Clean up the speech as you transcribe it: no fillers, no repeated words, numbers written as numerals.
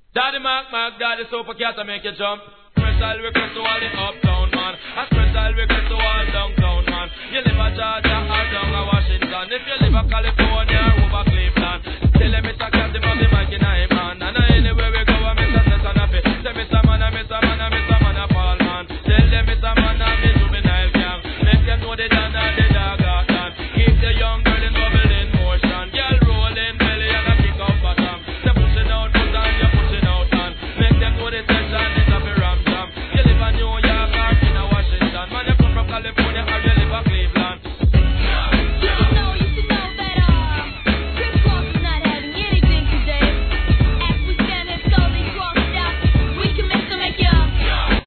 Daddy Mark, Daddy Super Cat, I make you jump. Special request to all the uptown man. A special request to all downtown man. You live a Georgia or down a Washington. If you live a California or over Cleveland, tell them Mr. Cat, him have the mic in his hand. And anywhere we go, I miss a set and a fit. Say Mr. Man, a Paul man. Tell them Mr. Man, I'm the juvenile gang. Make them know they done and they dog out done. Keep the young girl in bubble in motion. Girl rolling belly and a kick out bottom. They pushing out foot and you're pushing out hand. Make them know the tension is a ram jam. You live in New York or in a Washington. Man, you come from California or you live in Cleveland.